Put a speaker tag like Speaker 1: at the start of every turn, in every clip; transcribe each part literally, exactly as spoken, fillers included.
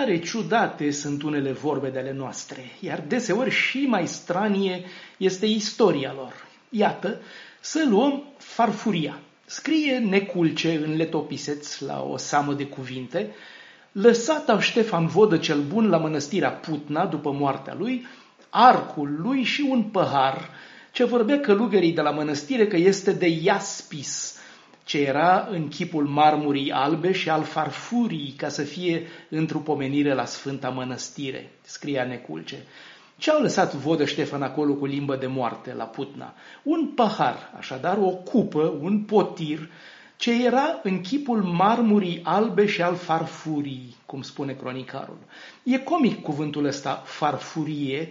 Speaker 1: tare ciudate sunt unele vorbe de ale noastre, iar deseori și mai stranie este istoria lor. Iată, să luăm farfuria. Scrie Neculce în Letopiseț la o seamă de cuvinte: lăsat al Ștefan Vodă cel Bun la mănăstirea Putna după moartea lui, arcul lui și un păhar, ce vorbea călugării de la mănăstire că este de iaspis, ce era în chipul marmurii albe și al farfurii, ca să fie întrupomenire la Sfânta Mănăstire, scria Neculce. Ce au lăsat Vodă Ștefan acolo cu limbă de moarte la Putna? Un pahar, așadar o cupă, un potir, ce era în chipul marmurii albe și al farfurii, cum spune cronicarul. E comic cuvântul ăsta, farfurie,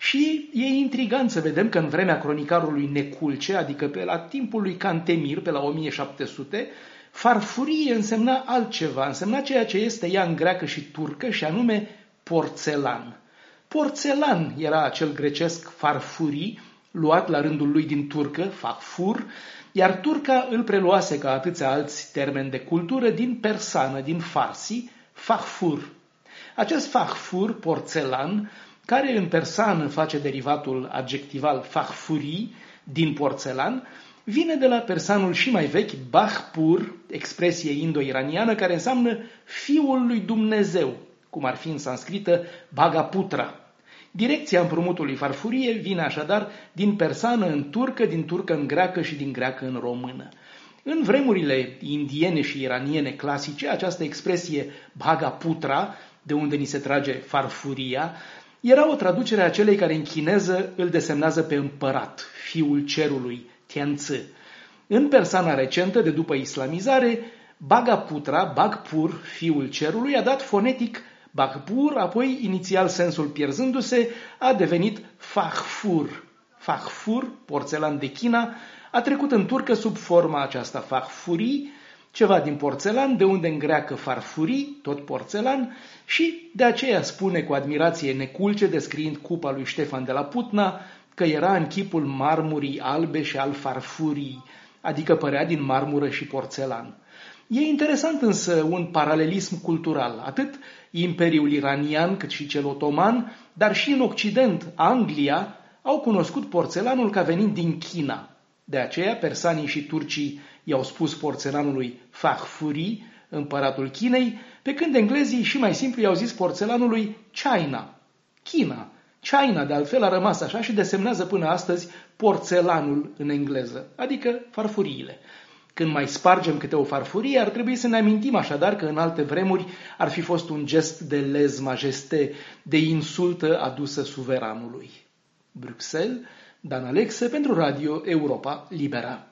Speaker 1: și e intrigant să vedem că în vremea cronicarului Neculce, adică pe la timpul lui Cantemir, pe la o mie șapte sute, farfurie însemna altceva, însemna ceea ce este ea în greacă și turcă, și anume porțelan. Porțelan era acel grecesc farfurii, luat la rândul lui din turcă, fahfur, iar turca îl preluase ca atâția alți termeni de cultură din persană, din farsi, fahfur. Acest fahfur, porțelan, care în persană face derivatul adjectival fahfurii, din porțelan, vine de la persanul și mai vechi Bahpur, expresie indo-iraniană care înseamnă Fiul lui Dumnezeu, cum ar fi în sanscrită Bhagaputra. Direcția împrumutului farfurie vine așadar din persană în turcă, din turcă în greacă și din greacă în română. În vremurile indiene și iraniene clasice, această expresie Bhagaputra, de unde ni se trage farfuria, era o traducere a celei care în chineză îl desemnează pe împărat, fiul cerului, Tianzi. În persana recentă, de după islamizare, Bhagaputra, Bagpur, fiul cerului, a dat fonetic Bagpur, apoi, inițial sensul pierzându-se, a devenit Fahfur. Fahfur, porțelan de China, a trecut în turcă sub forma aceasta Fahfurii, ceva din porțelan, de unde în greacă farfurii, tot porțelan, și de aceea spune cu admirație Neculce, descriind cupa lui Ștefan de la Putna, că era în chipul marmurii albe și al farfurii, adică părea din marmură și porțelan. E interesant însă un paralelism cultural, atât Imperiul Iranian cât și cel otoman, dar și în Occident, Anglia, au cunoscut porțelanul ca venind din China. De aceea persanii și turcii i-au spus porțelanului Fahfuri, împăratul Chinei, pe când englezii și mai simplu i-au zis porțelanului China, China. China, de altfel, a rămas așa și desemnează până astăzi porțelanul în engleză, adică farfuriile. Când mai spargem câte o farfurie, ar trebui să ne amintim așadar că în alte vremuri ar fi fost un gest de lez-majesté, de insultă adusă suveranului. Bruxelles, Dan Alexe pentru Radio Europa Libera.